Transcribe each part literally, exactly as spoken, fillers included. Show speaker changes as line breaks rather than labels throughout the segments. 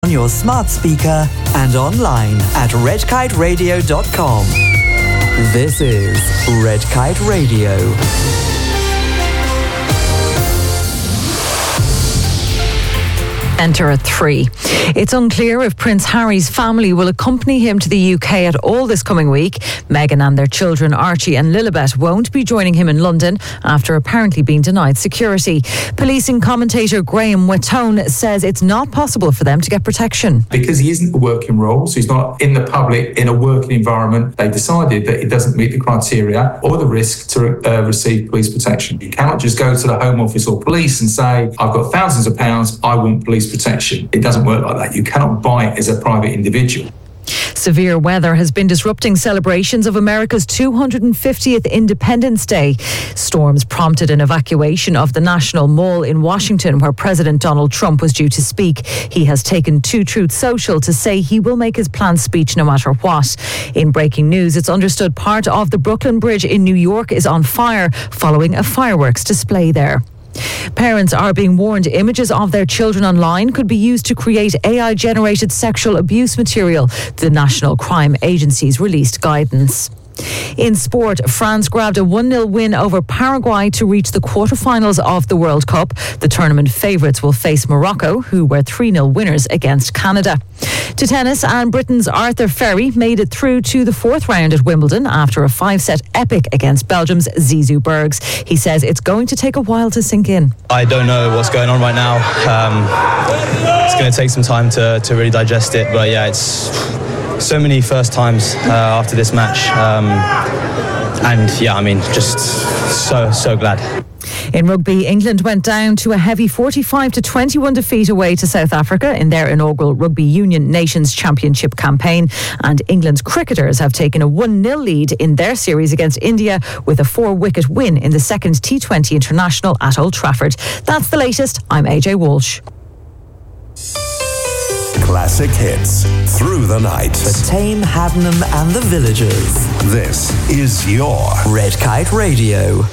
On your smart speaker and online at red kite radio dot com. This is Red Kite Radio.
Enter at three. It's unclear if Prince Harry's family will accompany him to the U K at all this coming week. Meghan and their children Archie and Lilibet won't be joining him in London after apparently being denied security. Policing commentator Graham Wettone says it's not possible for them to get protection.
Because he isn't a working role, so he's not in the public, in a working environment, they decided that it doesn't meet the criteria or the risk to uh, receive police protection. You cannot just go to the Home Office or police and say, I've got thousands of pounds, I want police protection. It doesn't work like that. You cannot buy it as a private individual.
Severe weather has been disrupting celebrations of America's two hundred fiftieth Independence Day. Storms prompted an evacuation of the National Mall in Washington, where President Donald Trump was due to speak. He has taken to Truth Social to say he will make his planned speech no matter what. In breaking news, it's understood part of the Brooklyn Bridge in New York is on fire following a fireworks display there. Parents are being warned images of their children online could be used to create A I-generated sexual abuse material. The National Crime Agency's released guidance. In sport, France grabbed a one nil win over Paraguay to reach the quarterfinals of the World Cup. The tournament favourites will face Morocco, who were three nil winners against Canada. To tennis, and Britain's Arthur Ferry made it through to the fourth round at Wimbledon after a five-set epic against Belgium's Zizou Bergs. He says it's going to take a while to sink in.
I don't know what's going on right now. Um, it's going to take some time to, to really digest it, but yeah, it's so many first times uh, after this match, um, and yeah, I mean, just so, so glad.
In rugby, England went down to a heavy forty-five to twenty-one defeat away to South Africa in their inaugural Rugby Union Nations Championship campaign. And England's cricketers have taken a one nil lead in their series against India with a four-wicket win in the second T twenty International at Old Trafford. That's the latest. I'm A J Walsh.
Classic hits through the night.
The Tame, Haddenham and the Villagers.
This is your
Red Kite Radio.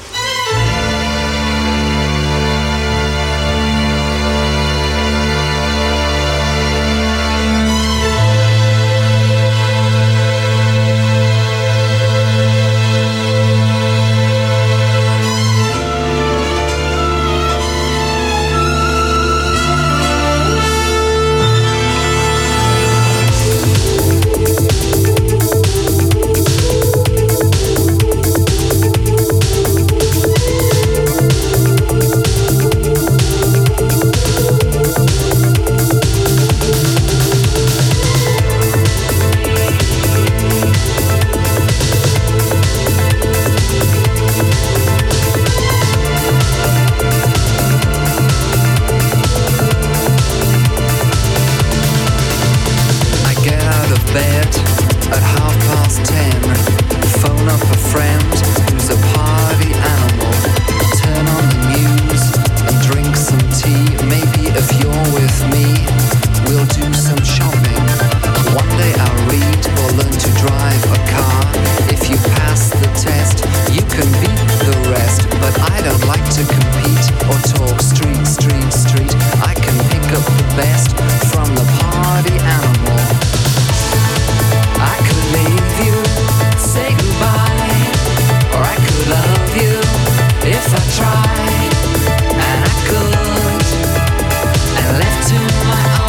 If I tried, and I could, and left to my own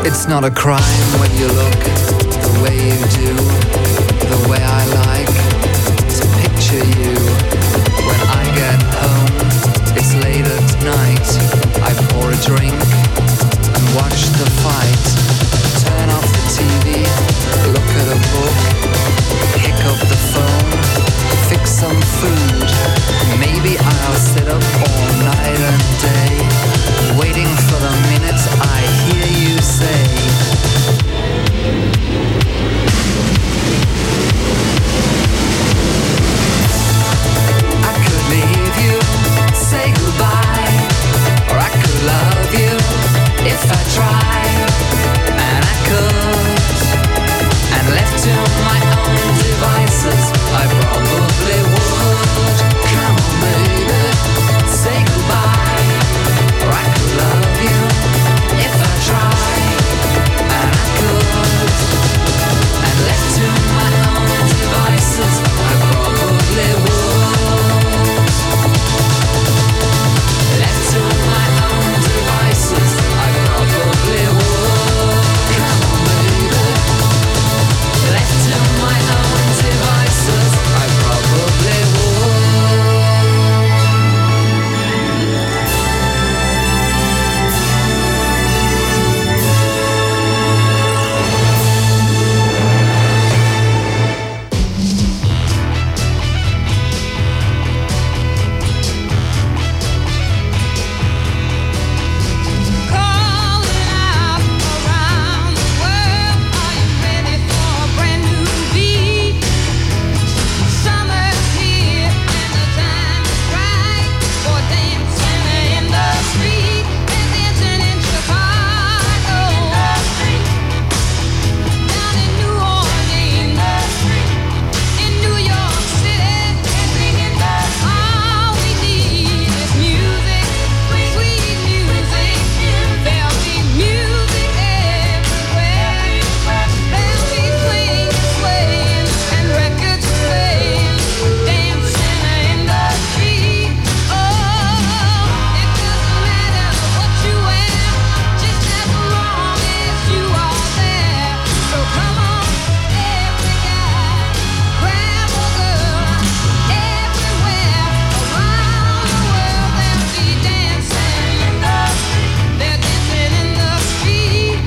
It's not a crime when you look the way you do, the way I like to picture you. When I get home, it's late at night. I pour a drink and watch the fight. Turn off the T V, look at a book, pick up the phone, fix some food. Maybe I'll sit up all night and day, waiting for the minute I hear you say, I could leave you, say goodbye, or I could love you if I tried, and I could, and left to my own devices, I probably would. Come on baby, say goodbye, or I could love you if I tried, and I could, and left to my own devices, I probably would. Left to my own devices, I probably would. Come on baby, left to my own devices, I probably would.
Calling out around the world, are you ready for a brand new beat? Summer's here and the time is right for dancing in the street. They're dancing in Chicago, down in New Orleans, in New York City. All we need is music, sweet music. There'll be music everywhere. There'll be swing, swaying, and records playing, dancing in the street. Oh, it doesn't matter what you wear, just as long as you are there. So come on, every guy, grab a girl, everywhere around the world they'll be dancing. They're dancing in the street.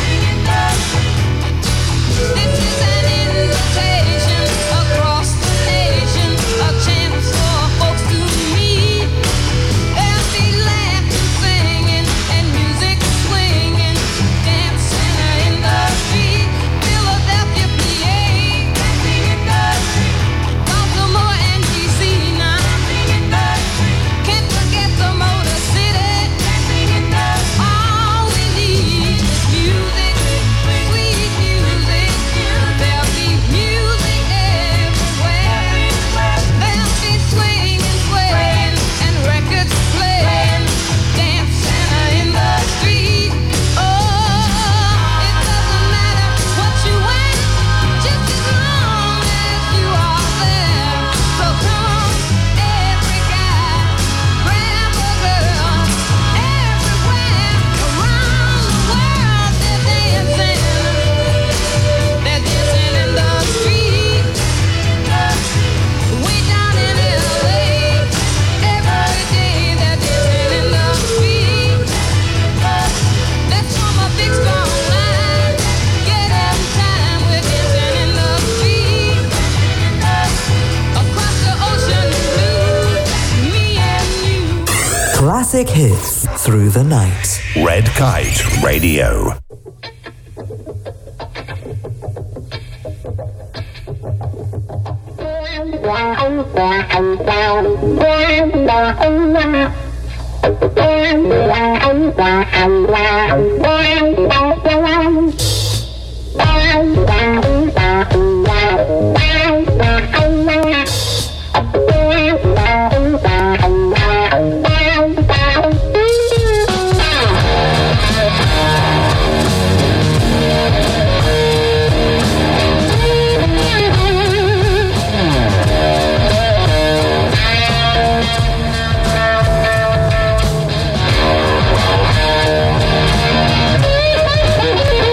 This is an invitation across the nation, a chance for folks to meet. They'll be laughing, singing, and music swinging, dancing in the street. Philadelphia, P A, Baltimore and D C now. Can't forget the Motor City. All we need is music, sweet music. There'll be music everywhere. There'll be swinging, swaying, and records playing, dancing in the street. Oh, it doesn't matter what you wear, just as long as you are there. So come on, every guy, grab a girl, everywhere around the world they're dancing. They're dancing in the street. Way down in L A, every day they're dancing in the street. Let's form a big strong line, get in time, we're dancing in the street. Across the ocean blue, me and you.
Classic hits through the night.
Red Kite Radio.
Thank you.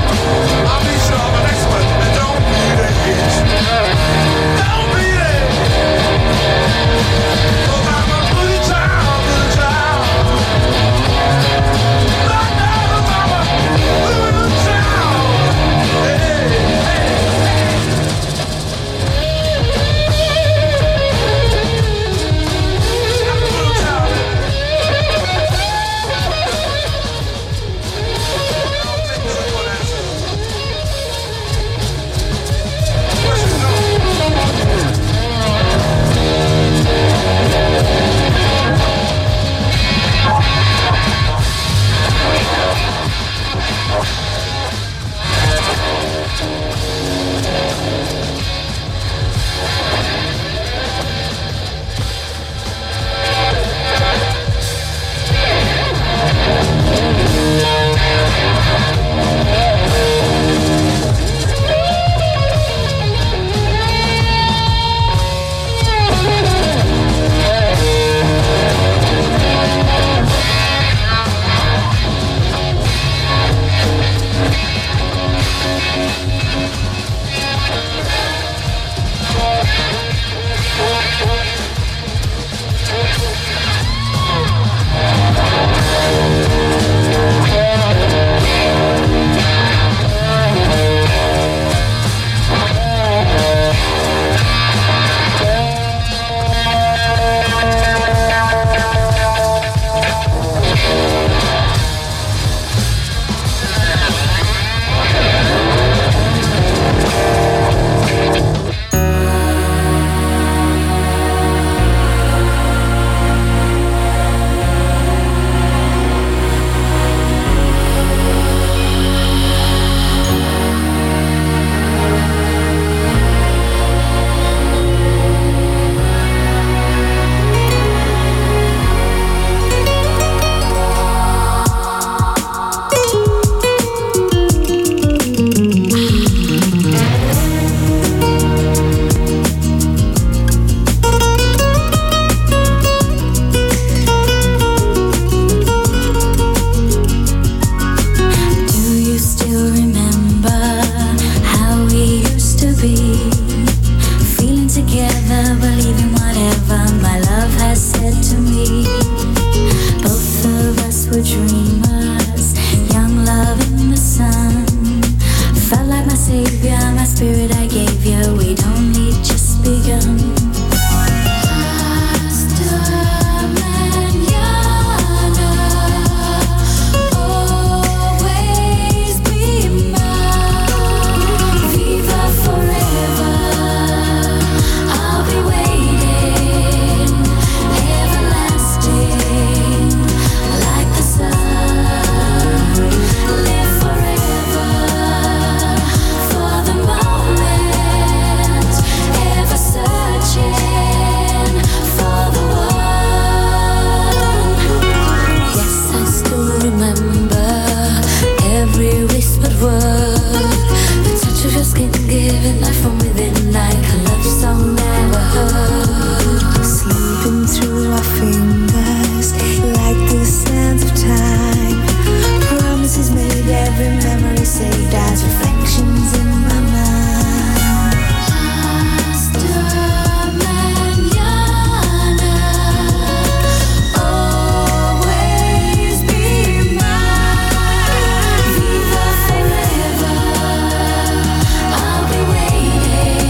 I'll be waiting.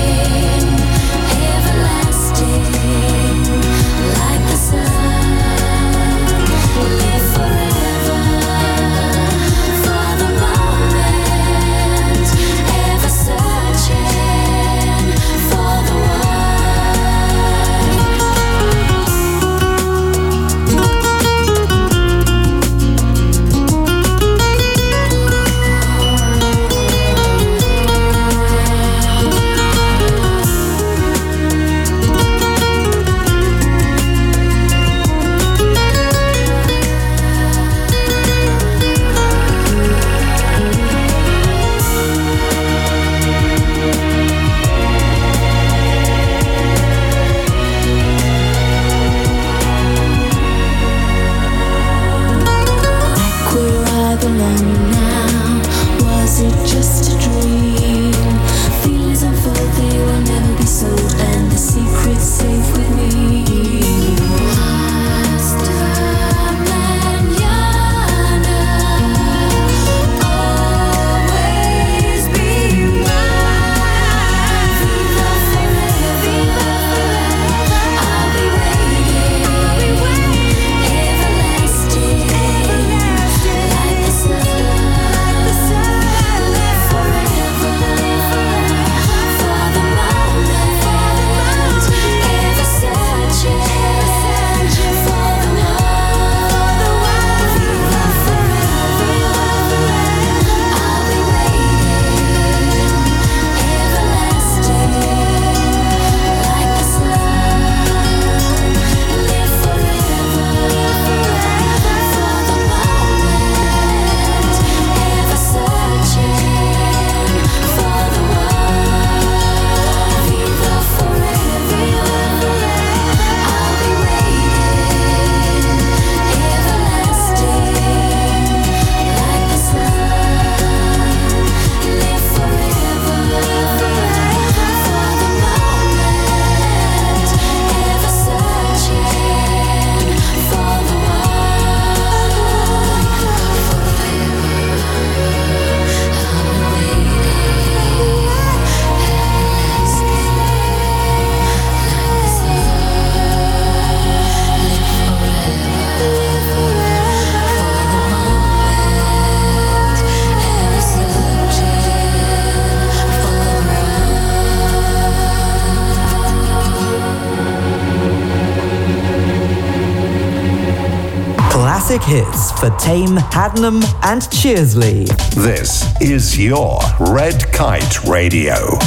classic hits for Tame, Haddenham and Cheersley.
This is your Red Kite Radio.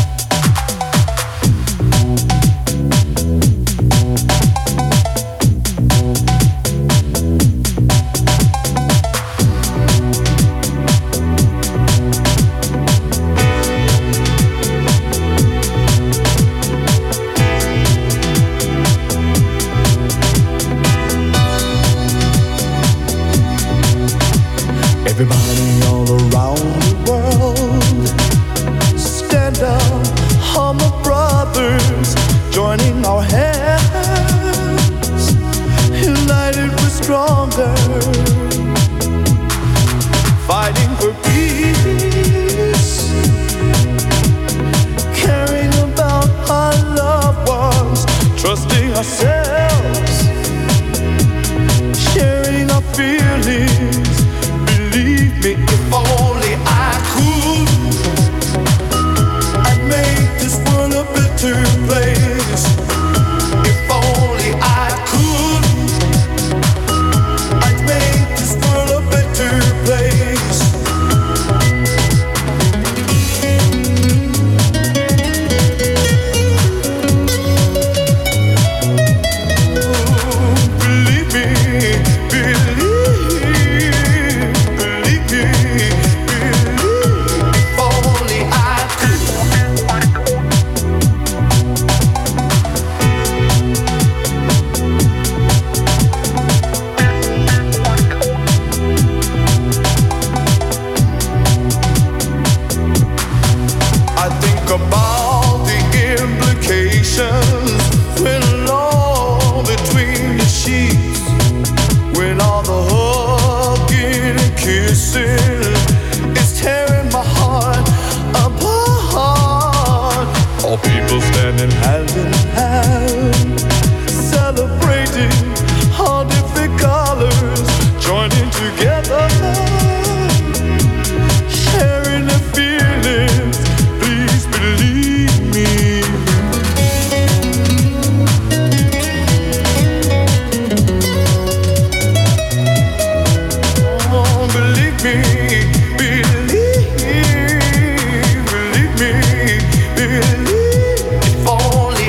Everybody all around the world, stand up, hum of brothers, joining our hands, united we're stronger, fighting for peace, caring about our loved ones, trusting ourselves, sharing our feelings. Believe me, if only I could, I'd make this world a better place. If only I could, I'd make this world a better place. Ooh, believe me, believe. About the implications when alone between the sheets, when all the hugging and kissing is tearing my heart apart. All people standing hand in hand, celebrating all different colors, joining together, sharing their feelings. Believe me. Oh, believe me, believe, believe me, believe. If only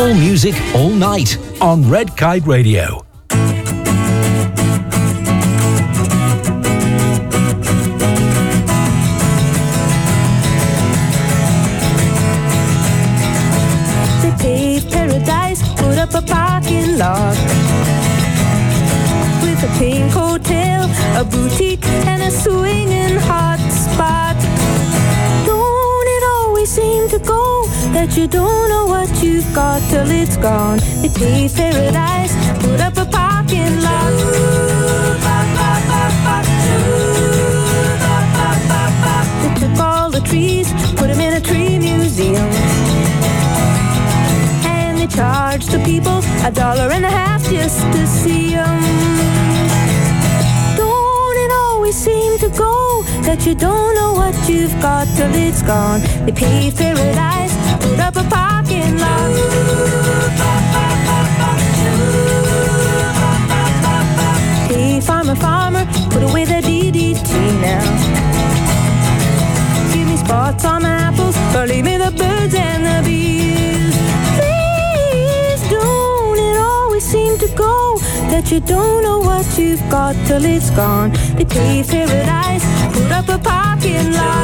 Soul music all night on Red Kite Radio.
They paved paradise, put up a parking lot with a pink hotel, a boutique, and a swinging hot spot. Don't it always seem to go that you don't know what you've got till it's gone? They paved paradise, put up a parking lot. They took all the trees, put them in a tree museum, and they charged the people a dollar and a half just to see them. Don't it always seem to go that you don't know what you've got till it's gone? They paved paradise, put up a parking lot. Hey, farmer, farmer, put away the D D T now. Give me spots on my apples, or leave me the birds and the bees. Please, don't it always seem to go that you don't know what you've got till it's gone? They paved paradise, put up a parking lot.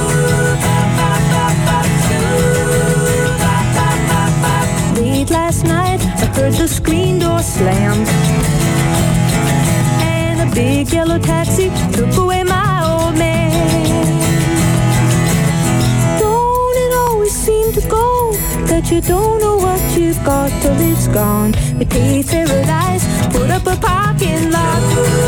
Late last night, I heard the screen door slam, and a big yellow taxi took away my old man. Don't it always seem to go that you don't know what you've got till it's gone? They paved paradise, put up a parking lot.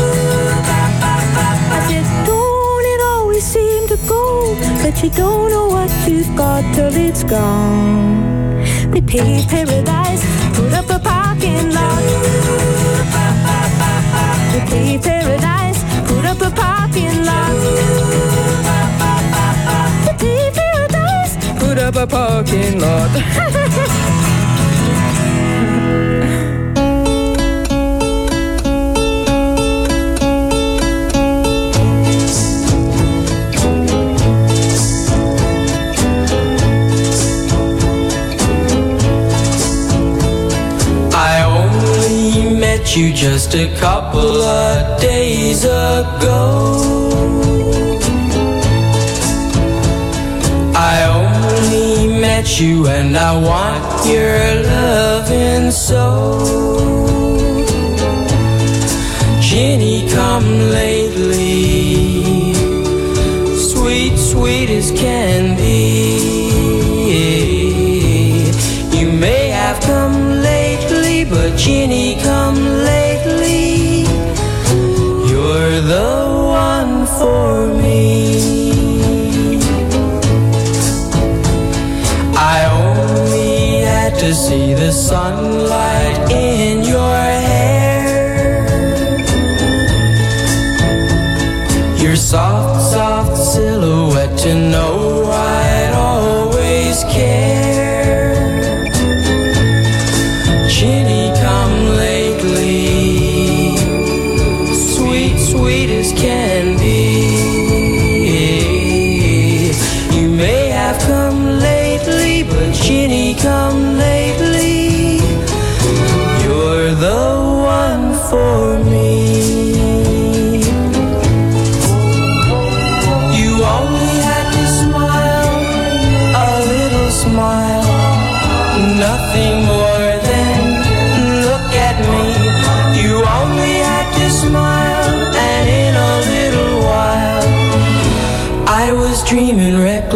I said, don't it always seem to go that you don't know what you've got till it's gone? They paved paradise, put up a parking lot. They paved paradise, put up a parking lot. They paved paradise, put up a parking lot.
You just a couple of days ago. I only met you and I want your loving so. Ginny, come lately, sweet, sweet as can be. You may have come lately, but Ginny, come lately, you're the one for me. I only had to see the sunlight in your hair, your soft, soft silhouette to know I'd always care. Ginny, come lately, sweet, sweet as can be. You may have come lately, but Ginny, come lately, you're the one for me. You only had to smile, a little smile, nothing more. You only had to smile, and in a little while I was dreaming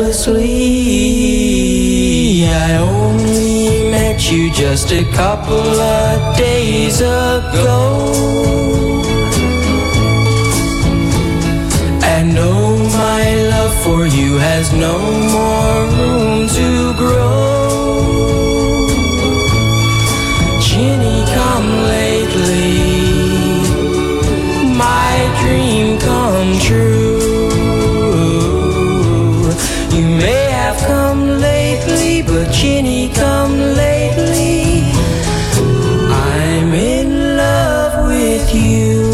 recklessly. I only met you just a couple of days ago, and no, my love for you has no more room to grow. Ginny, come lately, my dream come true. You may have come lately, but Ginny, come lately, I'm in love with you.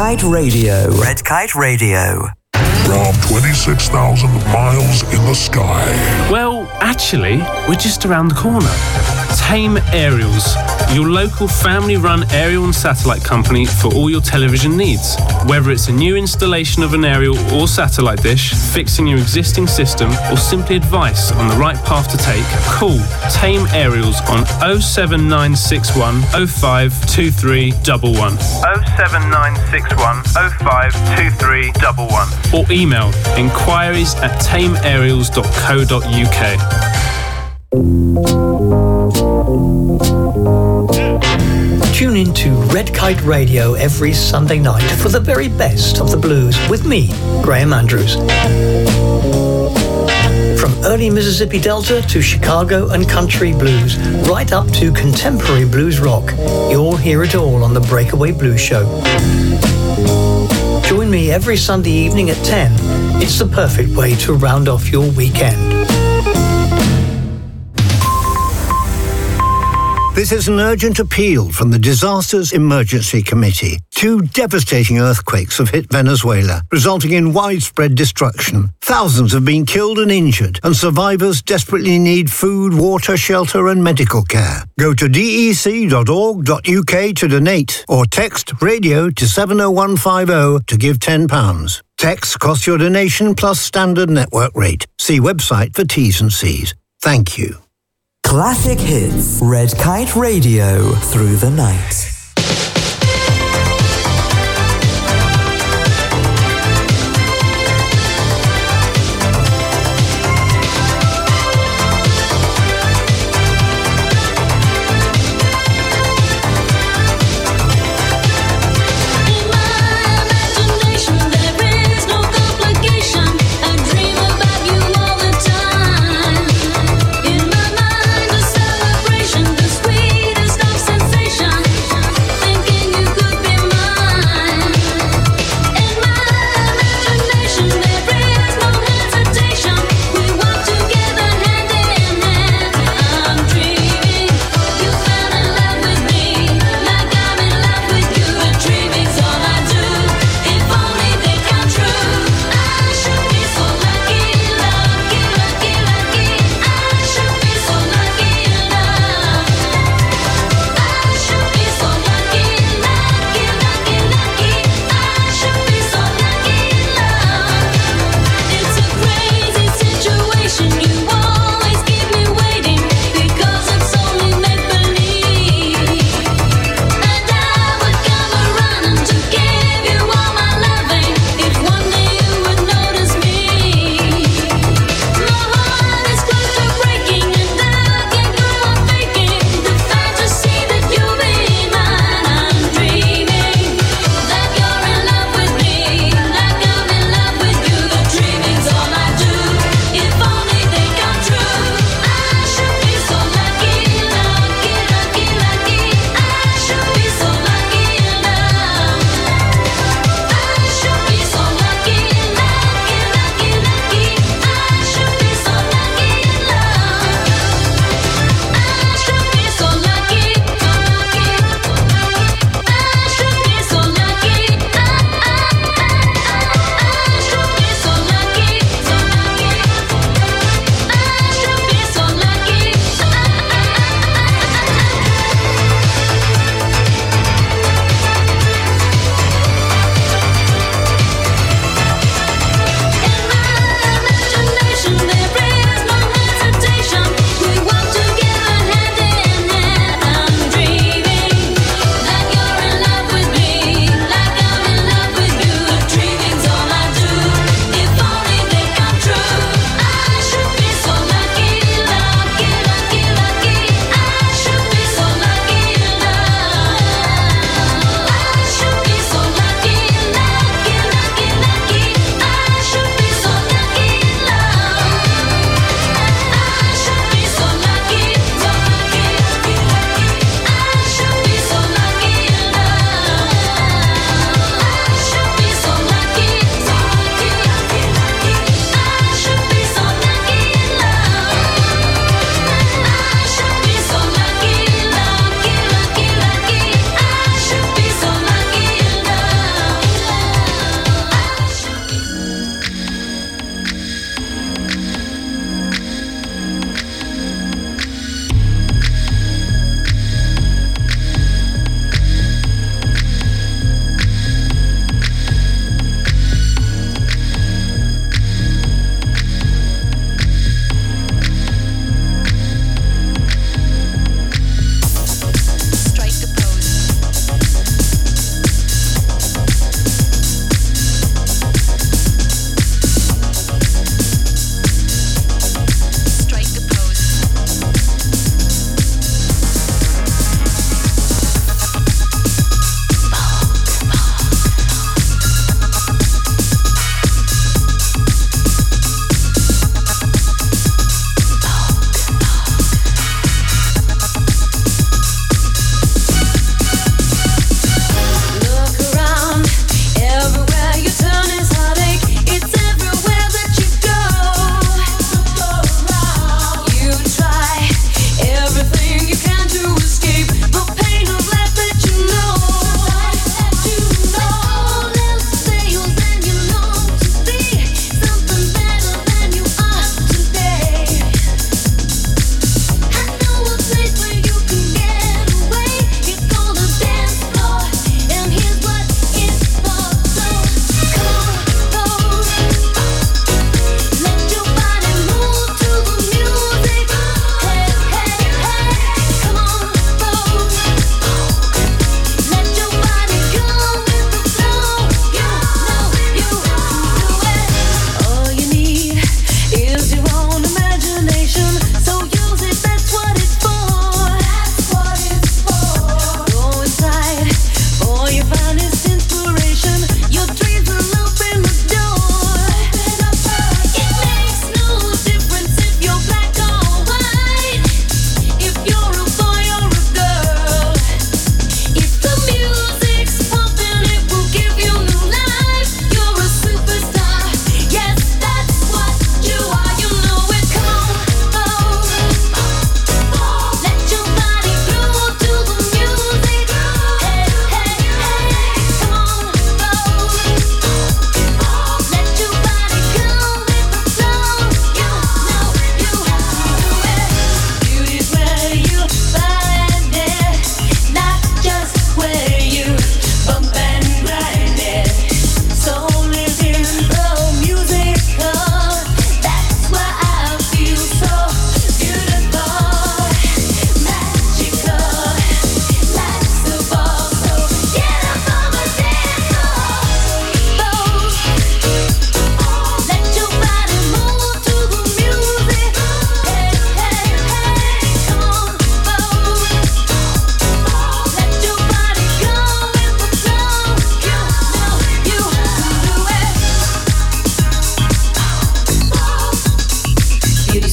Kite Radio. Red Kite Radio.
From twenty-six thousand miles in the sky.
Well, actually, we're just around the corner. Tame Aerials, your local family-run aerial and satellite company for all your television needs. Whether it's a new installation of an aerial or satellite dish, fixing your existing system, or simply advice on the right path to take, call Tame Aerials on oh seven nine six one oh five two three one one. oh seven nine six one oh five two three one one. Or email inquiries at tame aerials dot co dot uk.
Tune in to Red Kite Radio every Sunday night for the very best of the blues with me, Graham Andrews. From early Mississippi Delta to Chicago and country blues, right up to contemporary blues rock, you'll hear it all on the Breakaway Blues Show. Join me every Sunday evening at ten. It's the perfect way to round off your weekend.
This is an urgent appeal from the Disasters Emergency Committee. Two devastating earthquakes have hit Venezuela, resulting in widespread destruction. Thousands have been killed and injured, and survivors desperately need food, water, shelter, and medical care. Go to d e c dot org dot u k to donate, or text radio to seven oh one five oh to give ten pounds. Texts cost your donation plus standard network rate. See website for T's and C's. Thank you.
Classic hits. Red Kite Radio through the night.
Celebration, the sweetest of sensations.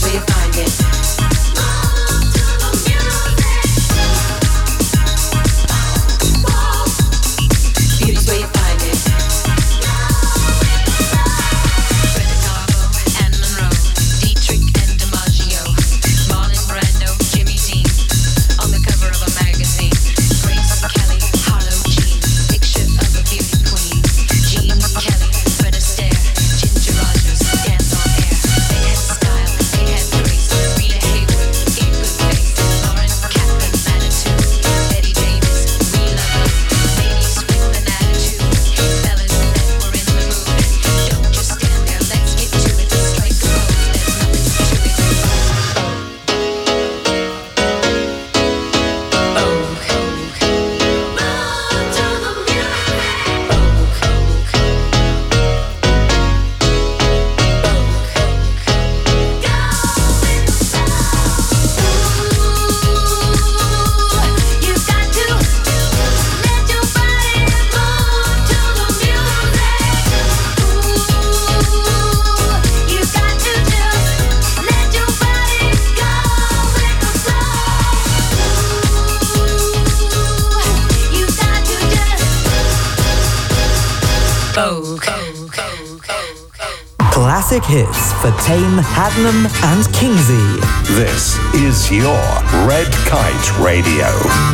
where you find it. Beauty's where you find it. Greta Garbo and Monroe, Dietrich and DiMaggio, Marlon Brando, Jimmy Dean, on the cover of a magazine. Grace Kelly, Harlow Jean, picture of a beauty queen. Jean Kelly, Fred Astaire, Ginger Rogers, dance on air. They had style, they had grace. Rita Hayworth, in good face. Lauren Kaplan, Manitou. Betty Davis, we love you. Ladies with an attitude. Fellas that were in the mood. Don't just stand there, let's get to it. Strike a pose, there's nothing to it.
Classic hits for Tame, Haddenham and Kingsey.
This is your Red Kite Radio.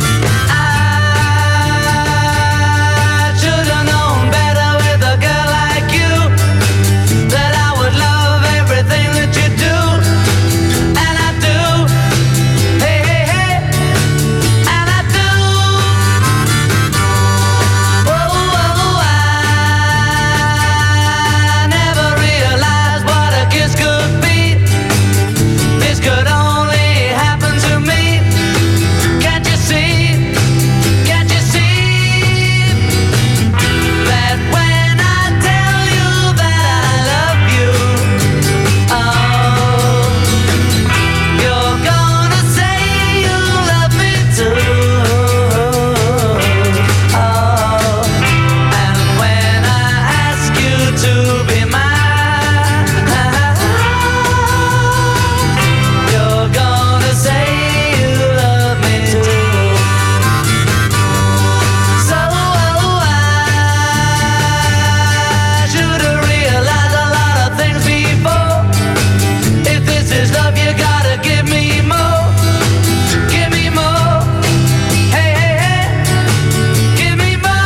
I should've known better with a girl like you, that I would love everything that you do, and I do. Hey, hey, hey, and I do. Whoa, whoa, I never realized what a kiss could be. This could only happen to me. Can't you see? Can't you see that when I tell you that I love you, oh, you're gonna say you love me too. Oh, and when I ask you to be mine, you're gonna say you love me too. So I should've realized a lot of things before. If this is love, you gotta give me more. Give me more. Hey, hey, hey. Give me more.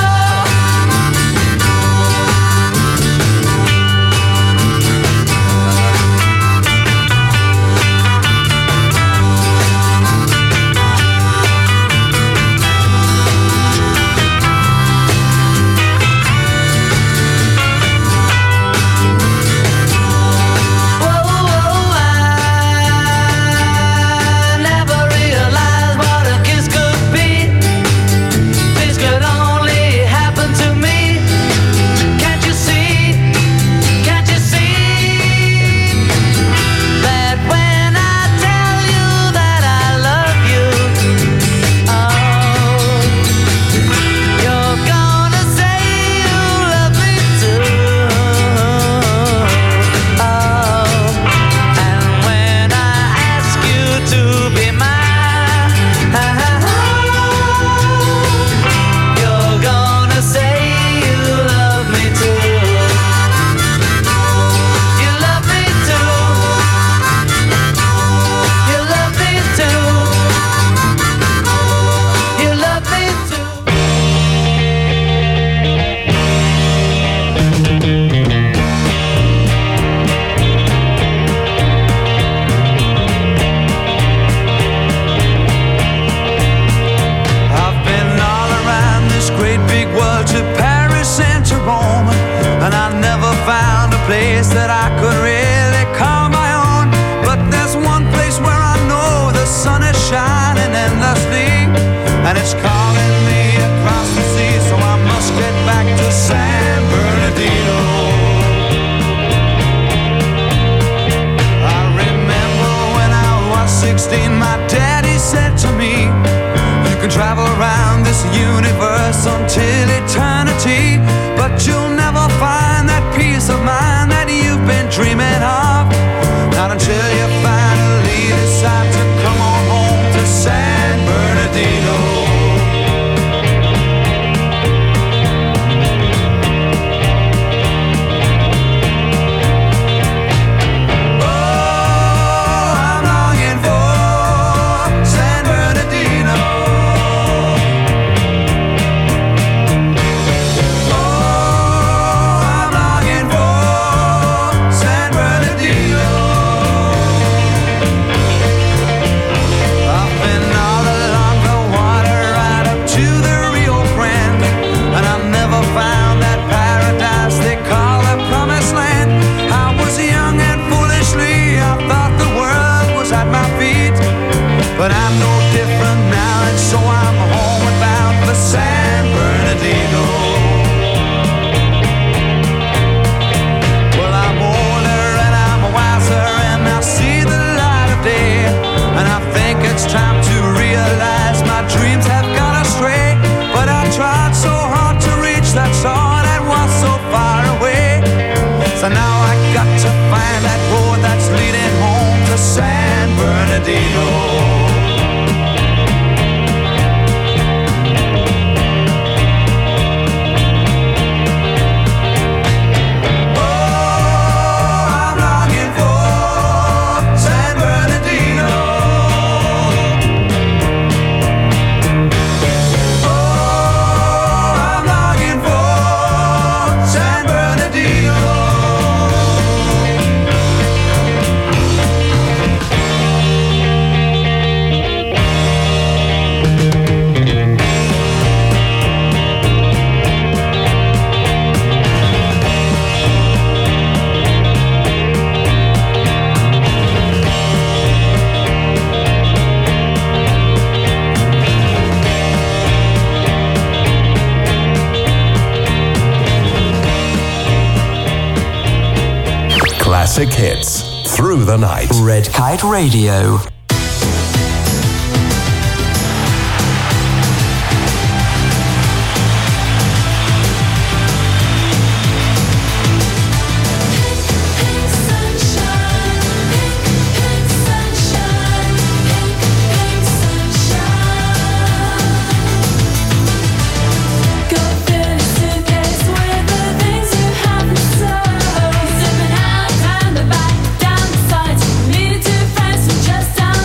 Whoa, whoa, I never realized what a kiss could be. This could only happen to me. Can't you see? Can't you see that when I tell you that I love you, oh, you're gonna say you love me too. Oh, and when I ask you to be mine, you're gonna say you love me too. You love me too. You love me too. You love me too.
I've been all around this great big world, to Paris and to Rome, and I never found a place that I could really call my own. But there's one place where I know the sun is shining endlessly, and it's calling me across the sea, so I must get back to San Bernardino. I remember when I was sixteen, my daddy said to me, you can travel around this universe until eternity, but you'll never find that peace of mind that you've been dreaming of. Not until you find but I'm no different now, and so I'm homeward bound for San Bernardino. Well, I'm older and I'm wiser, and I see the light of day, and I think it's time to realize my dreams have gone astray. But I tried so hard to reach that star that was so far away. So now I got to find that road that's leading home to San Bernardino.
Classic hits through the night.
Red Kite Radio.
Down the sides, meeting two friends who just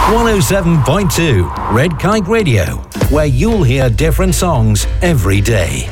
one oh seven point two Red Kite Radio, where you'll hear different songs every day.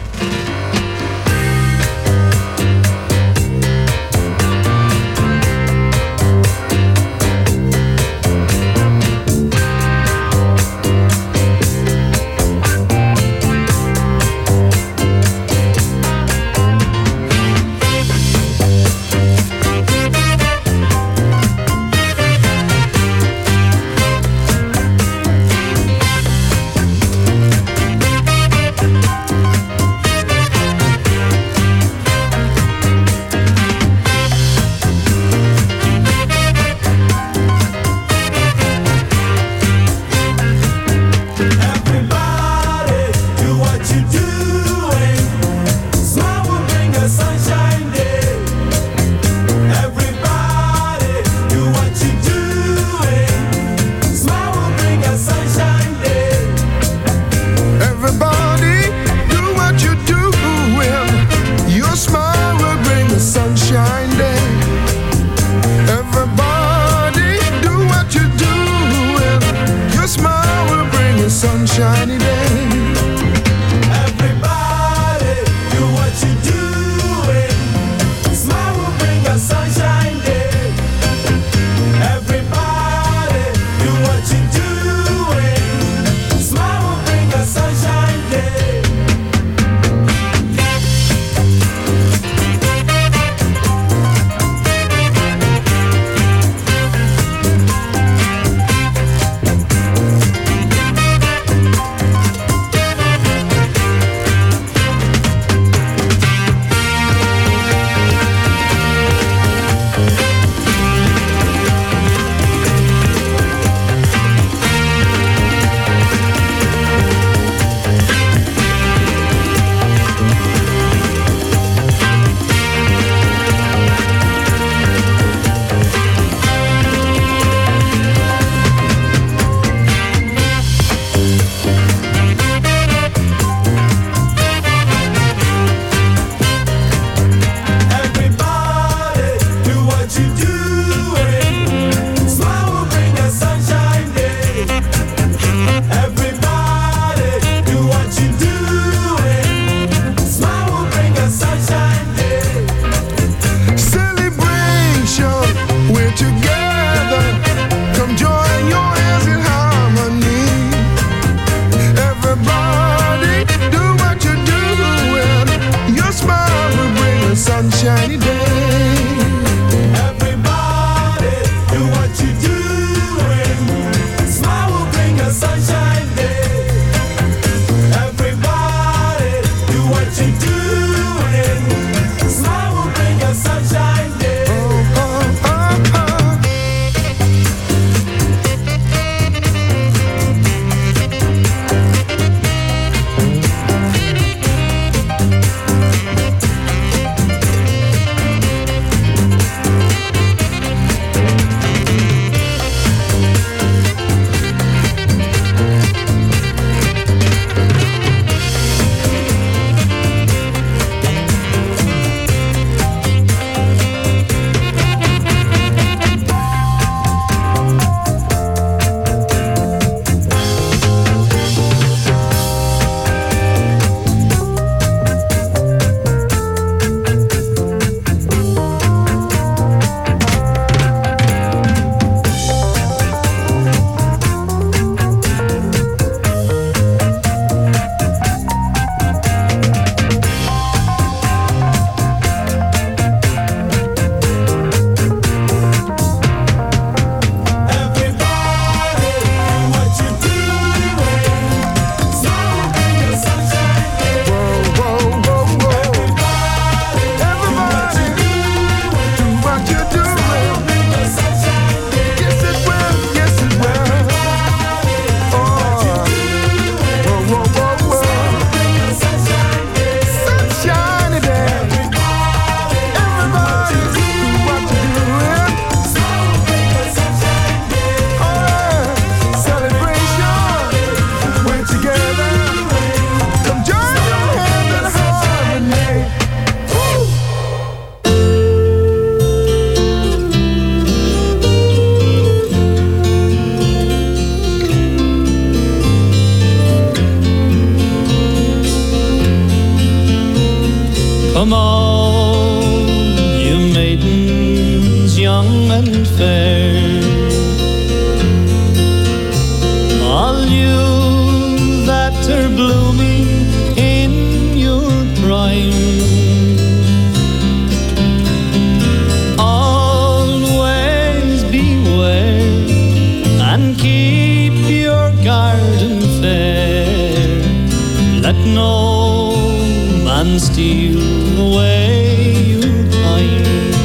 steal away your kind.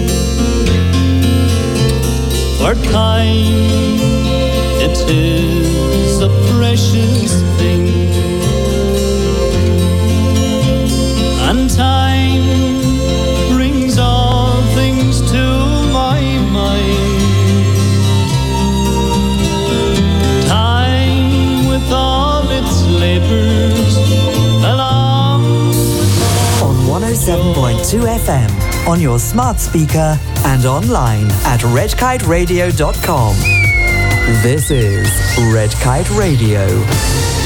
For time, it is a precious thing, and time brings all things to my mind. Time with all its labors along
On one oh seven point two F M, on your smart speaker and online at red kite radio dot com. This is Red Kite Radio.